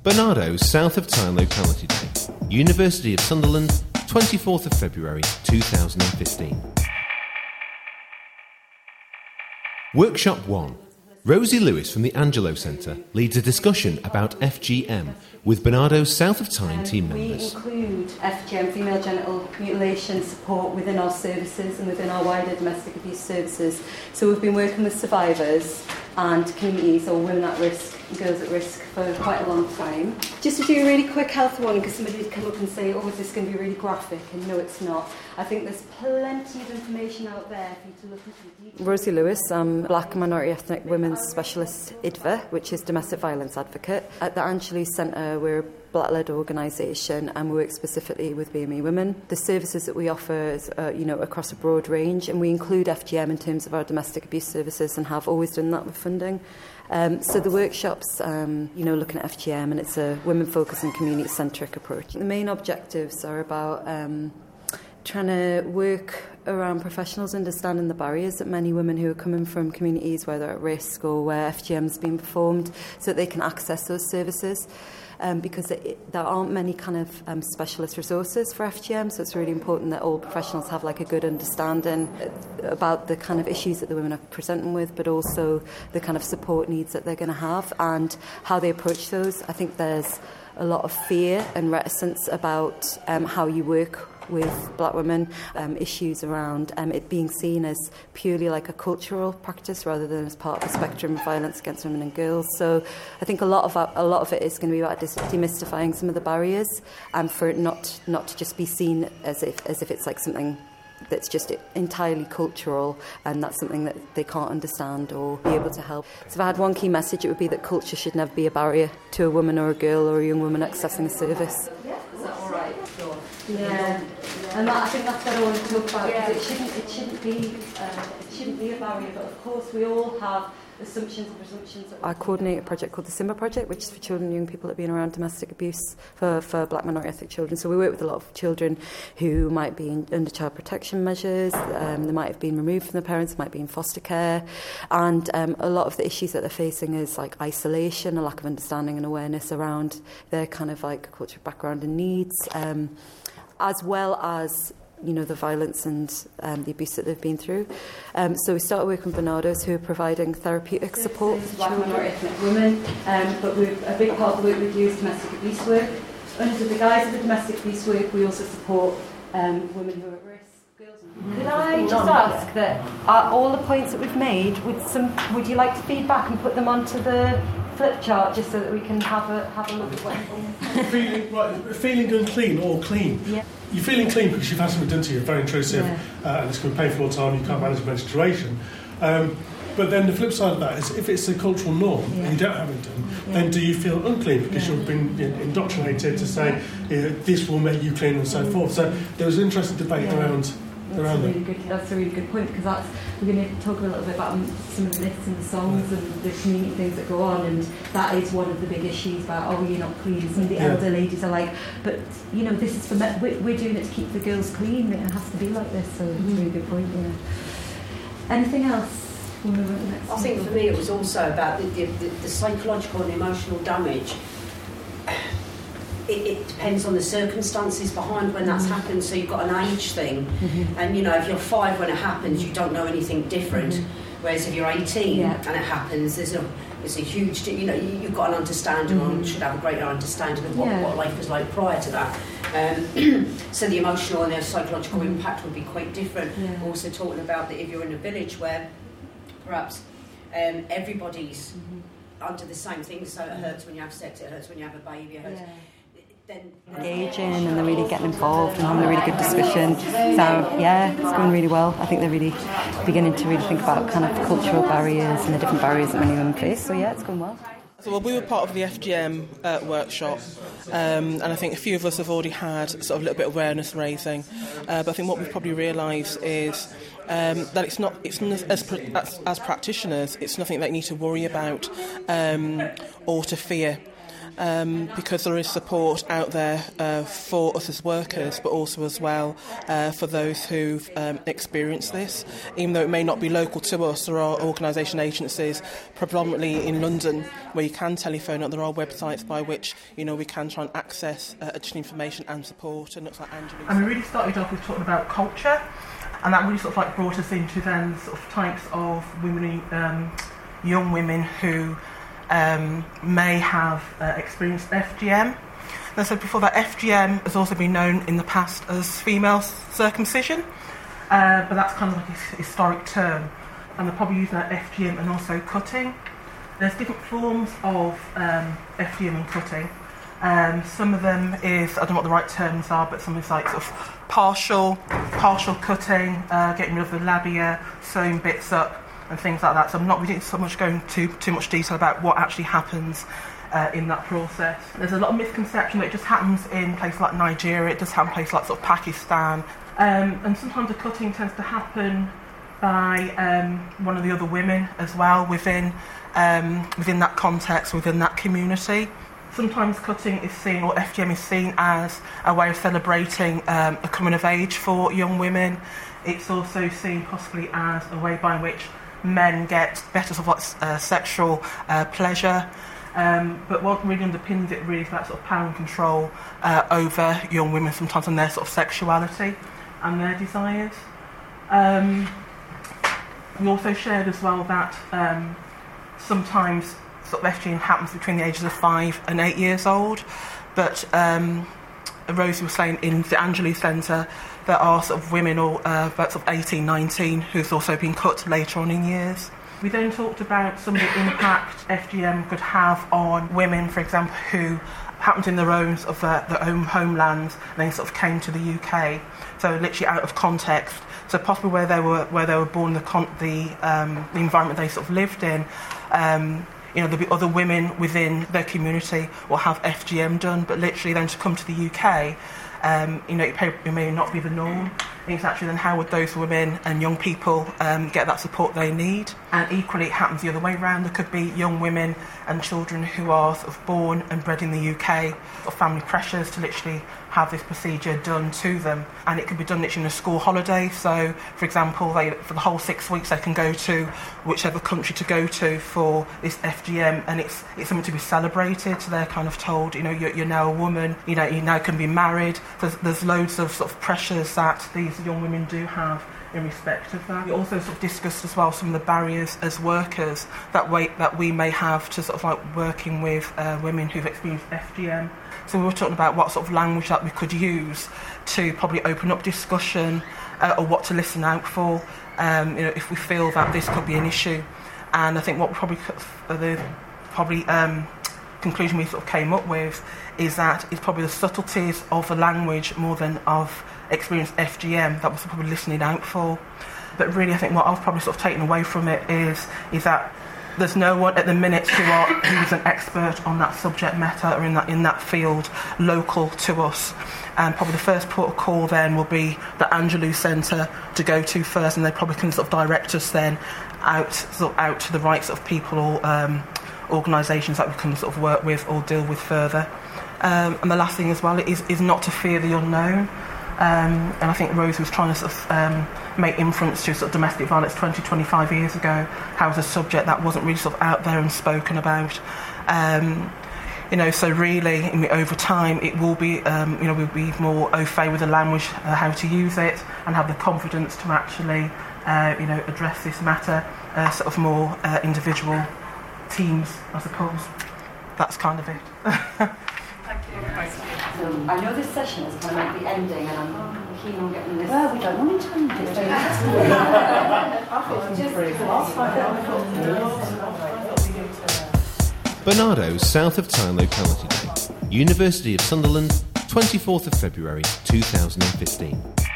Barnardo's South of Tyne Locality Day. University of Sunderland, 24th of February 2015. Workshop 1. Rosie Lewis from the Angelo Centre leads a discussion about FGM with Barnardo's South of Tyne team members. We include FGM, female genital mutilation support, within our services and within our wider domestic abuse services. So we've been working with survivors and communities or women at risk, girls at risk for quite a long time. Just to do a really quick health warning, because somebody would come up and say, oh, is this going to be really graphic? And no, it's not. I think there's plenty of information out there for you to look into. Rosie Lewis, I'm Black Minority Ethnic Women's Specialist IDVA, which is Domestic Violence Advocate. At the Angeles Centre, we're a Black-led organisation and we work specifically with BME women. The services that we offer is, across a broad range, and we include FGM in terms of our domestic abuse services and have always done that with funding. So the workshops, looking at FGM, and it's a women-focused and community-centric approach. The main objectives are about trying to work around professionals understanding the barriers that many women who are coming from communities where they're at risk or where FGM's been performed, so that they can access those services. Because there aren't many kind of specialist resources for FGM, so it's really important that all professionals have like a good understanding about the kind of issues that the women are presenting with, but also the kind of support needs that they're going to have and how they approach those. I think there's a lot of fear and reticence about how you work with black women, issues around it being seen as purely like a cultural practice rather than as part of the spectrum of violence against women and girls. So I think a lot of it is going to be about demystifying some of the barriers, and for it not to just be seen as if it's like something that's just entirely cultural and that's something that they can't understand or be able to help. So if I had one key message, it would be that culture should never be a barrier to a woman or a girl or a young woman accessing a service. Is that all right? Sure. Yeah, and I think that's what I want to talk about. Yeah. It shouldn't be a barrier, but of course we all have assumptions and presumptions. I coordinate a project called the Simba Project, which is for children and young people that have been around domestic abuse for black minority ethnic children. So we work with a lot of children who might be under child protection measures, they might have been removed from their parents, might be in foster care, and a lot of the issues that they're facing is like isolation, a lack of understanding and awareness around their kind of like cultural background and needs, as well as the violence and the abuse that they've been through. So we started working with Barnardo's, who are providing therapeutic support for black minority ethnic women, but a big part of the work we do is domestic abuse work. Under the guise of the domestic abuse work, we also support women who are at risk. Could I just ask that all the points that we've made, would you like to feed back and put them onto the flip chart just so that we can have a look at what feeling unclean or clean? Yeah. You're feeling clean because you've had something done to you, very intrusive, and it's going to be painful all the time, you can't manage menstruation. But then the flip side of that is, if it's a cultural norm and you don't have it done, then do you feel unclean because you've been indoctrinated to say this will make you clean and so forth. So there was an interesting debate around That's a really good point, because we're going to talk a little bit about some of the myths and the songs and the community things that go on, and that is one of the big issues about, you're not clean. Some of the elder ladies are like, but this is for men. We're doing it to keep the girls clean. It has to be like this. So it's a really good point. Anything else? I think for me it was also about the psychological and emotional damage. It depends on the circumstances behind when that's happened. So you've got an age thing, and if you're 5 when it happens, you don't know anything different. Whereas if you're 18 and it happens, there's a huge, you've got an understanding, or should have a greater understanding of what life was like prior to that. So the emotional and the psychological impact would be quite different. Also talking about that if you're in a village where perhaps everybody's under the same thing, so it hurts when you have sex, it hurts when you have a baby, it hurts. Then engaging, and they're really getting involved and having a really good discussion. So it's going really well. I think they're really beginning to really think about kind of cultural barriers and the different barriers that many women face. So it's going well. So we were part of the FGM workshop, and I think a few of us have already had sort of a little bit of awareness raising. But I think what we've probably realised is that it's not as practitioners, it's nothing that you need to worry about or to fear. because there is support out there for us as workers, but also as well for those who've experienced this. Even though it may not be local to us, there are organisation agencies, predominantly in London, where you can telephone up. There are websites by which we can try and access additional information and support. And looks like Angela. And we really started off with talking about culture, and that really sort of like brought us into then sort of types of women, young women who may have experienced FGM. And so before that, FGM has also been known in the past as female circumcision, but that's kind of like a historic term, and they're probably using that FGM and also cutting. There's different forms of FGM and cutting. Some of them is, I don't know what the right terms are, but some is like sort of partial cutting, getting rid of the labia, sewing bits up and things like that. So I'm not really so much going to too much detail about what actually happens in that process. There's a lot of misconception that it just happens in places like Nigeria, it does happen in places like sort of Pakistan, and sometimes the cutting tends to happen by one of the other women as well within that context, within that community. Sometimes cutting is seen, or FGM is seen, as a way of celebrating a coming of age for young women. It's also seen possibly as a way by which men get better sort of sexual pleasure. But what really underpins it really is that sort of power and control over young women sometimes, and their sort of sexuality and their desires. We also shared as well that sometimes sort of FGM happens between the ages of 5 and 8 years old, but Rosie was saying in the Angelou Centre there are sort of women or about sort of 18, 19 who's also been cut later on in years. We then talked about some of the impact FGM could have on women, for example, who happened in their own sort of their own homelands and then sort of came to the UK, so literally out of context. So possibly where they were born, the environment they sort of lived in. There'll be other women within their community will have FGM done, but literally then to come to the UK, it may not be the norm. It's actually then how would those women and young people get that support they need? And equally, it happens the other way around. There could be young women and children who are sort of born and bred in the UK, or family pressures to literally have this procedure done to them, and it can be done literally in a school holiday. So, for example, for the whole 6 weeks they can go to whichever country to go to for this FGM, and it's something to be celebrated. So they're kind of told, you're now a woman, you now can be married. There's loads of sort of pressures that these young women do have in respect of that. We also sort of discussed as well some of the barriers as workers that we may have to sort of like working with women who've experienced FGM. So we were talking about what sort of language that we could use to probably open up discussion or what to listen out for, if we feel that this could be an issue. And I think what the conclusion we sort of came up with is that it's probably the subtleties of the language more than of experienced FGM that we're probably listening out for. But really, I think what I've probably sort of taken away from it is that there's no one at the minute who's an expert on that subject matter or in that field local to us. And probably the first port of call then will be the Angelou Centre to go to first, and they probably can sort of direct us then out to the right sort of people or organisations that we can sort of work with or deal with further. And the last thing as well is not to fear the unknown. And I think Rose was trying to sort of make inference to sort of domestic violence 20, 25 years ago, how it was a subject that wasn't really sort of out there and spoken about. So really, over time, it will be, we'll be more au fait with the language, how to use it, and have the confidence to actually, address this matter, sort of more individual teams, I suppose. That's kind of it. I know this session is kind of like the ending, and I'm keen on getting this. Well, we don't want it to end. Barnardo's South of Tyne Locality Day, University of Sunderland, 24th of February 2015.